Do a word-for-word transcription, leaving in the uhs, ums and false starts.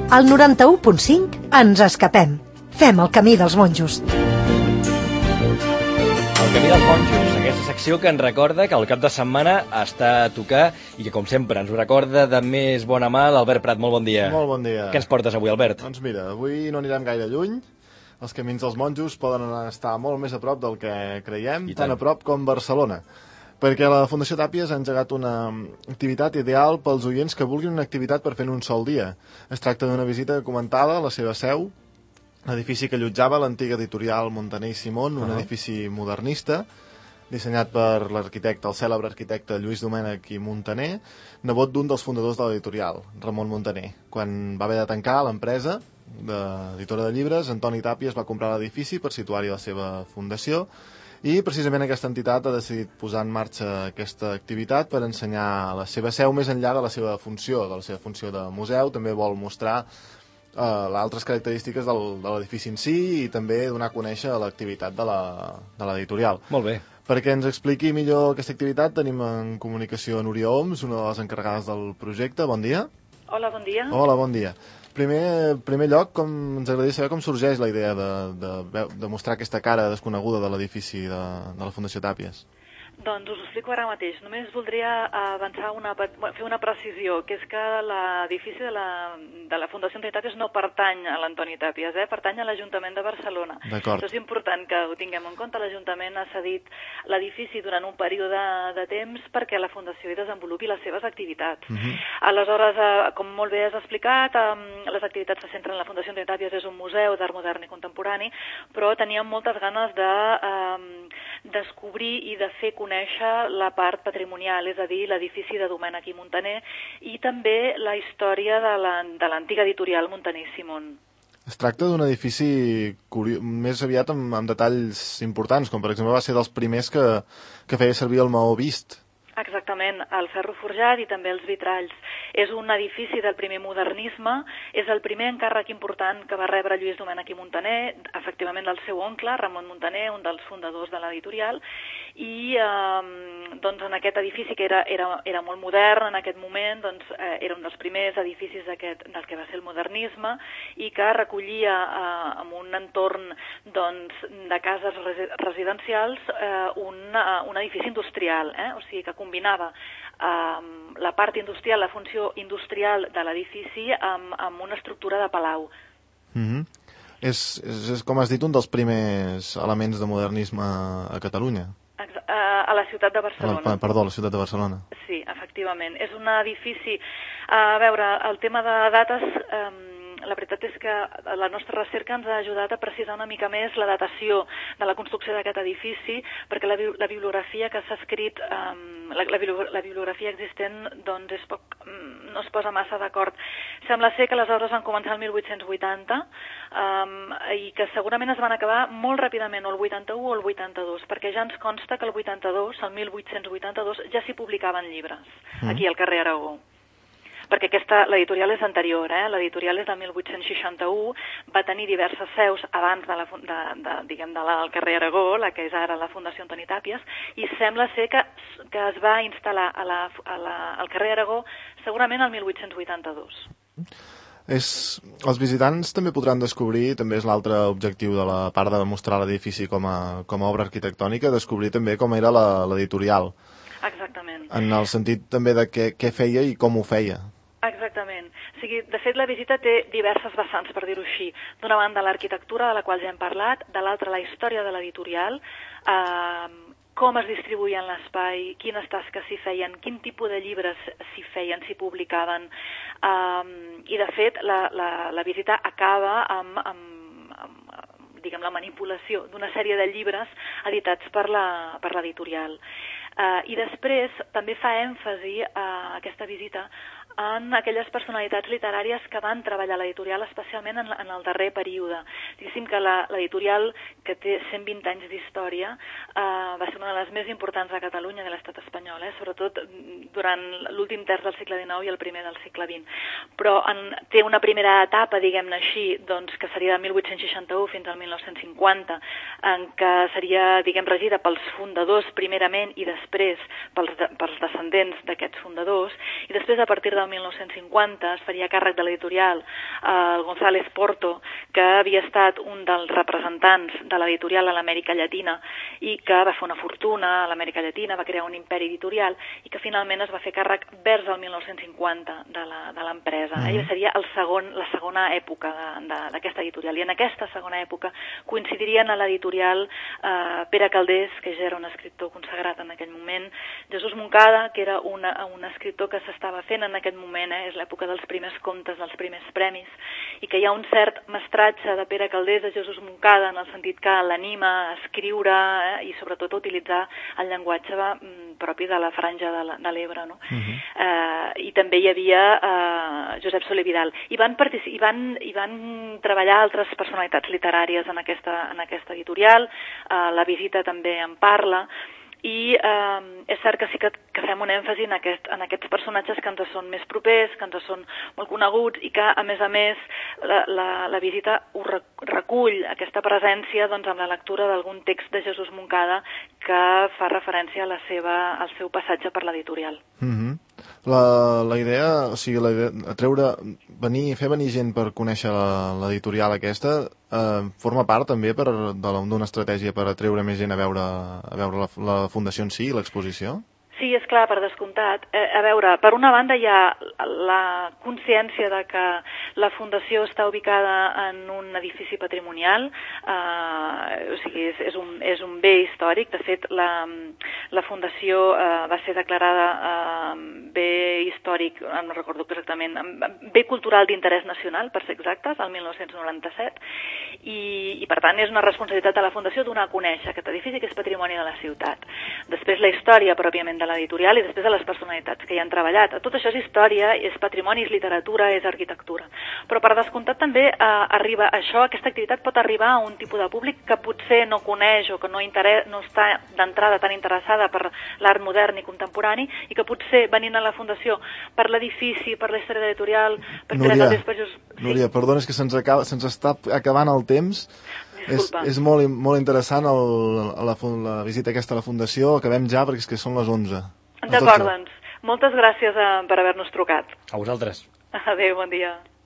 Al noranta-u punt cinc ens escapem. Fem el camí dels monjos. El camí dels monjos, aquesta secció que ens recorda que el cap de setmana està a tocar i que, com sempre, ens ho recorda de més bona mà l'Albert Prat. Molt bon dia. Molt bon dia. Què ens portes avui, Albert? Doncs mira, avui no anirem gaire lluny. Els camins dels monjos poden estar molt més a prop del que creiem, I tant. tan a prop com Barcelona. Perquè la Fundació Tàpies ha engegat una activitat ideal pels oients que vulguin una activitat per fer en un sol dia. Es tracta d'una visita comentada a la seva seu, l'edifici que allotjava l'antiga editorial Montaner i Simón, un uh -huh. edifici modernista, dissenyat per l'arquitecte, el cèlebre arquitecte Lluís Domènech i Montaner, nebot d'un dels fundadors de l'editorial, Ramon Montaner. Quan va haver de tancar l'empresa d'editora de llibres, Antoni Tàpies va comprar l'edifici per situar-hi la seva fundació, i precisament aquesta entitat ha decidit posar en marxa aquesta activitat per ensenyar la seva seu més enllà de la seva funció, de la seva funció de museu. També vol mostrar uh, altres característiques del, de l'edifici en si i també donar a conèixer l'activitat de l'editorial. Molt bé. Perquè ens expliqui millor aquesta activitat tenim en comunicació Núria Oms, una de les encarregades del projecte. Bon dia. Hola, bon dia. Hola, bon dia. Primer, primer lloc, com, ens agradaria saber com sorgeix la idea de, de, de mostrar aquesta cara desconeguda de l'edifici de, de la Fundació Tàpies. Doncs us ho explico ara mateix. Només voldria avançar una, fer una precisió, que és que l'edifici de la, de la Fundació Antoni Tàpies no pertany a l'Antoni Tàpies, eh? Pertany a l'Ajuntament de Barcelona. D'acord. Això és important que ho tinguem en compte. L'Ajuntament ha cedit l'edifici durant un període de temps perquè la Fundació hi desenvolupi les seves activitats. Uh-huh. Aleshores, eh, com molt bé has explicat, eh, les activitats se centren en la Fundació Antoni Tàpies, és un museu d'art modern i contemporani, però teníem moltes ganes de eh, descobrir i de fer conèixer la part patrimonial, és a dir, l'edifici de Domènech i Montaner i també la història de l'antiga editorial Montaner i Simón. Es tracta d'un edifici més aviat amb, amb detalls importants, com per exemple va ser dels primers que, que feia servir el maó vist. Exactament, el ferro forjat i també els vitralls. És un edifici del primer modernisme, és el primer encàrrec important que va rebre Lluís Domènech i Montaner, efectivament del seu oncle, Ramon Montaner, un dels fundadors de l'editorial, i eh, doncs en aquest edifici, que era, era, era molt modern en aquest moment, doncs, eh, era un dels primers edificis d'aquest del que va ser el modernisme i que recollia eh, en un entorn doncs, de cases residencials eh, un, uh, un edifici industrial, eh? O sigui que combinava eh, la part industrial, la funció industrial de l'edifici amb, amb una estructura de palau. Mm-hmm. és, és, és, com has dit, un dels primers elements de modernisme a Catalunya. A la ciutat de Barcelona. A la, perdó, a la ciutat de Barcelona. Sí, efectivament. És un edifici... A veure, el tema de dates... Eh, la veritat és que la nostra recerca ens ha ajudat a precisar una mica més la datació de la construcció d'aquest edifici, perquè la, la bibliografia que s'ha escrit, um, la, la, la bibliografia existent, doncs és poc, no es posa massa d'acord. Sembla ser que les obres van començar el mil vuit-cents vuitanta um, i que segurament es van acabar molt ràpidament, o el vuitanta-u o el vuitanta-dos, perquè ja ens consta que el vuitanta-dos, el mil vuit-cents vuitanta-dos, ja s'hi publicaven llibres, mm. aquí al carrer Aragó. Perquè aquesta, l'editorial és anterior, eh? L'editorial és del mil vuit-cents seixanta-u, va tenir diverses seus abans de la, de, de, diguem, de la, del carrer Aragó, la que és ara la Fundació Antoni Tàpies, i sembla ser que, que es va instal·lar a la, a la, al carrer Aragó segurament el mil vuit-cents vuitanta-dos. És, els visitants també podran descobrir, també és l'altre objectiu de la part de mostrar l'edifici com a, com a obra arquitectònica, descobrir també com era l'editorial. Exactament. En el sentit també de què, què feia i com ho feia. Exactament. O sigui, de fet, la visita té diverses vessants, per dir-ho així. D'una banda, l'arquitectura, de la qual ja hem parlat, de l'altra, la història de l'editorial, eh, com es distribuïen l'espai, quines tasques s'hi feien, quin tipus de llibres s'hi feien, s'hi publicaven, eh, i de fet, la, la, la visita acaba amb, amb, amb diguem, la manipulació d'una sèrie de llibres editats per la, per l'editorial. Uh, I després també fa èmfasi a uh, aquesta visita en aquelles personalitats literàries que van treballar a l'editorial, especialment en, en el darrer període. Diguéssim que l'editorial, que té cent vint anys d'història, eh, va ser una de les més importants a Catalunya i a l'estat espanyol, eh, sobretot durant l'últim terç del segle dinou i el primer del segle vint. Però en, té una primera etapa, diguem-ne així, doncs, que seria de mil vuit-cents seixanta-u fins al mil nou-cents cinquanta, en què seria, diguem, regida pels fundadors primerament i després pels, de, pels descendents d'aquests fundadors, i després, a partir del del mil nou-cents cinquanta, es faria càrrec de l'editorial el González Porto, que havia estat un dels representants de l'editorial a l'Amèrica Llatina i que va fer una fortuna a l'Amèrica Llatina, va crear un imperi editorial i que finalment es va fer càrrec vers el mil nou-cents cinquanta de l'empresa. Mm-hmm. Ella seria el segon, la segona època d'aquesta editorial. I en aquesta segona època coincidirien a l'editorial eh, Pere Calders, que ja era un escriptor consagrat en aquell moment, Jesús Moncada, que era una, un escriptor que s'estava fent en aquest moment, eh, és l'època dels primers contes, dels primers premis, i que hi ha un cert mestratge de Pere Calders a Jesús Moncada en el sentit que l'anima a escriure eh, i sobretot a utilitzar el llenguatge mm, propi de la franja de l'Ebre, no? Uh-huh. eh, I també hi havia eh, Josep Soler Vidal. I van, i, van, I van treballar altres personalitats literàries en aquesta, en aquesta editorial, eh, la visita també en parla, i eh, és cert que sí que, que fem un èmfasi en, aquest, en aquests personatges que ens són més propers, que ens són molt coneguts i que, a més a més, la, la, la visita ho recull, aquesta presència, doncs, amb la lectura d'algun text de Jesús Moncada que fa referència a la seva, al seu passatge per l'editorial. Mm-hmm. La, la idea, o sigui, la idea, treure, venir, fer venir gent per conèixer l'editorial aquesta eh, forma part també per, d'una estratègia per atreure més gent a veure, a veure la, la fundació en si, l'exposició? Sí, és clar, per descomptat. Eh, a veure, per una banda hi ha la consciència de que la Fundació està ubicada en un edifici patrimonial, eh, o sigui, és, és, un, és un bé històric. De fet, la, la Fundació eh, va ser declarada eh, bé històric, no recordo exactament, bé cultural d'interès nacional, per ser exactes, el mil nou-cents noranta-set, i, i per tant és una responsabilitat de la Fundació donar a conèixer aquest edifici que és patrimoni de la ciutat. Després la història pròpiament de l'editorial i després de les personalitats que hi han treballat. Tot això és història, és patrimoni, és literatura, és arquitectura. Però per descomptat també eh, arriba això, aquesta activitat pot arribar a un tipus de públic que potser no coneix o que no, interès, no està d'entrada tan interessada per l'art modern i contemporani i que potser venint a la Fundació per l'edifici, per la història de l'editorial, per Núria, despatxos... Sí. Núria, perdona, és que se'ns acaba, se'ns està acabant el temps. És, és molt, molt interessant el, la, la visita aquesta a la Fundació. Acabem ja perquè és que són les onze. D'acord, doncs. Moltes gràcies eh, per haver-nos trucat. A vosaltres. Adéu, bon dia.